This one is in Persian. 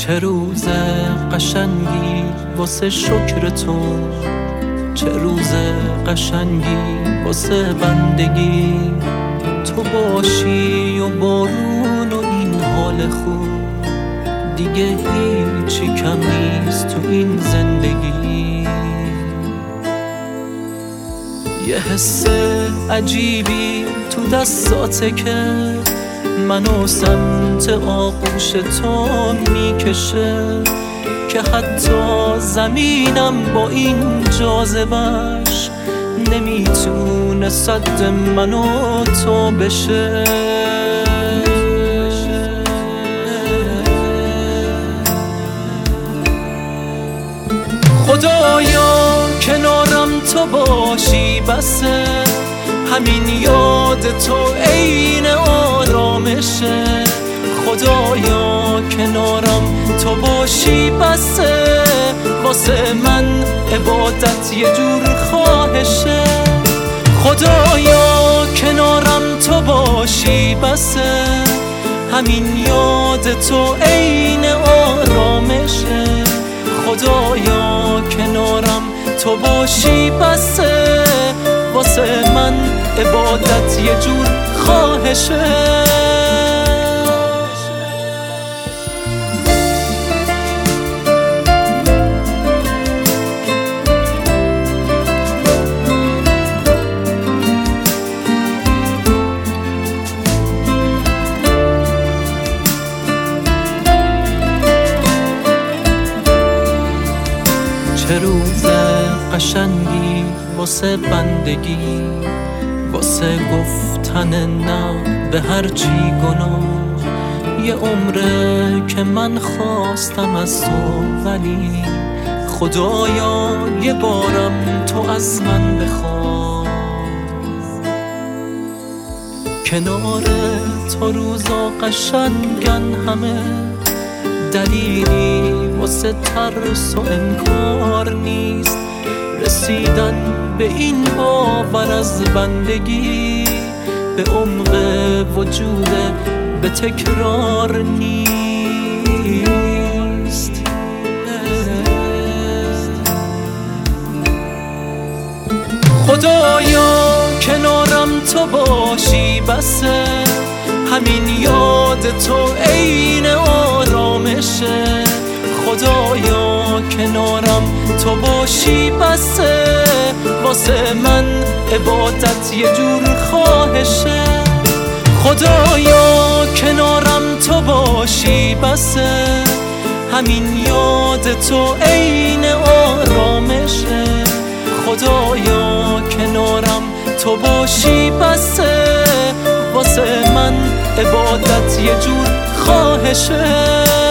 چه روز قشنگی واسه شکر تو، چه روز قشنگی واسه بندگی. تو باشی و بارون و این حال خوب، دیگه هیچی کم نیست تو این زندگی. یه حس عجیبی تو دستاته که منو سمت آغوش تو میکشه، که حتی زمینم با این جاذبه‌اش نمیتونه صد من و تو بشه. خدایا کنارم تو باشی بسه، همین یاد تو عین آرامشه. خدایا کنارم تو باشی بسه، واسه من عبادت یه جور خواهشه. خدایا کنارم تو باشی بسه، همین یاد تو عین آرامشه. خدایا کنارم تو باشی بسه، واسه من عبادت یه جور خواهشه. چه روز قشنگی واسه بندگی، واسه گفتن نه به هرچی گناه. یه عمره که من خواستم از تو، ولی خدایا یه بارم تو از من بخوا. کنار تو روزا قشنگن همه، دلیلی واسه ترس و انکار نیست. رسیدن به این باور از بندگی، به عمق وجود به تکرار نیست. خدایا کنارم تو باشی بسه، همین یاد تو عین آرامشه. خدایا کنارم تو باشی بسه، واسه من عبادت یه جور خواهشه. خدایا کنارم تو باشی بسه، همین یاد تو عین آرامشه. خدایا کنارم تو باشی بسه، واسه من عبادت یه جور خواهشه.